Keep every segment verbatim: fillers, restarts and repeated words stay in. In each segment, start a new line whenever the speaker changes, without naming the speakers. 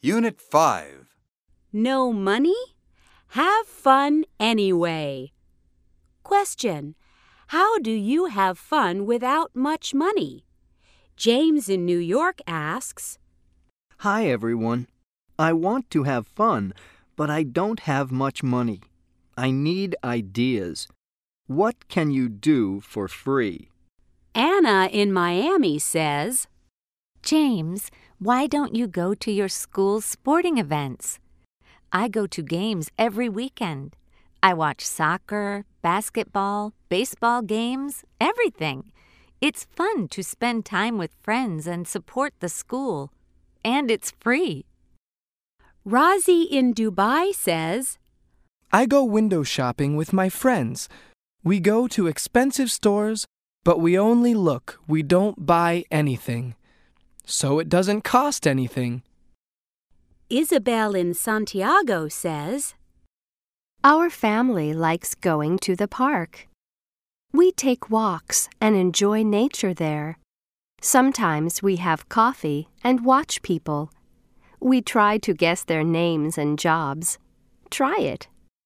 Unit five.
No money? Have fun anyway. Question: How do you have fun without much money? James in New York asks,
Hi, everyone. I want to have fun, but I don't have much money. I need ideas. What can you do for free?
Anna in Miami says,
James, why don't you go to your school's sporting events? I go to games every weekend. I watch soccer, basketball, baseball games, everything. It's fun to spend time with friends and support the school. And it's free.
Razi in Dubai says,
I go window shopping with my friends. We go to expensive stores, but we only look. We don't buy anything. So it doesn't cost anything.
Isabel in Santiago says,
Our family likes going to the park. We take walks and enjoy nature there. Sometimes we have coffee and watch people. We try to guess their names and jobs. Try it.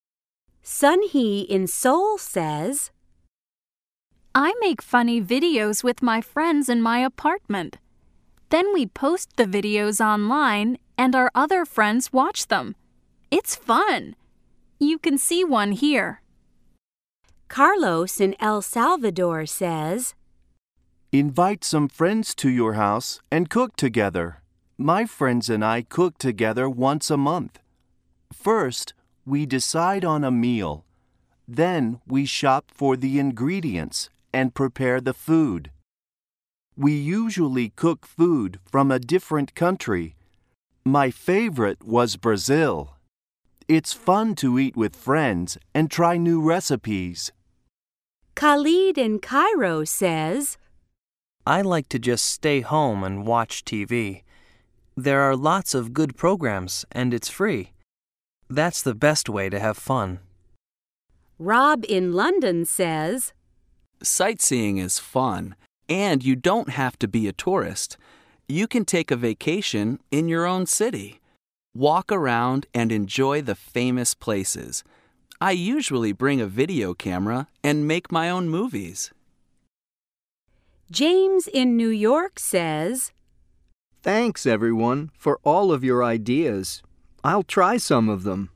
Sunhee in Seoul says,
I make funny videos with my friends in my apartment. Then we post the videos online and our other friends watch them. It's fun. You can see one here.
Carlos in El Salvador says,
Invite some friends to your house and cook together. My friends and I cook together once a month. First, we decide on a meal. Then we shop for the ingredients and prepare the food. We usually cook food from a different country. My favorite was Brazil. It's fun to eat with friends and try new recipes.
Khalid in Cairo says,
I like to just stay home and watch T V. There are lots of good programs and it's free. That's the best way to have fun.
Rob in London says,
Sightseeing is fun, and you don't have to be a tourist. You can take a vacation in your own city. Walk around and enjoy the famous places. I usually bring a video camera and make my own movies.
James in New York says,
Thanks, everyone, for all of your ideas. I'll try some of them.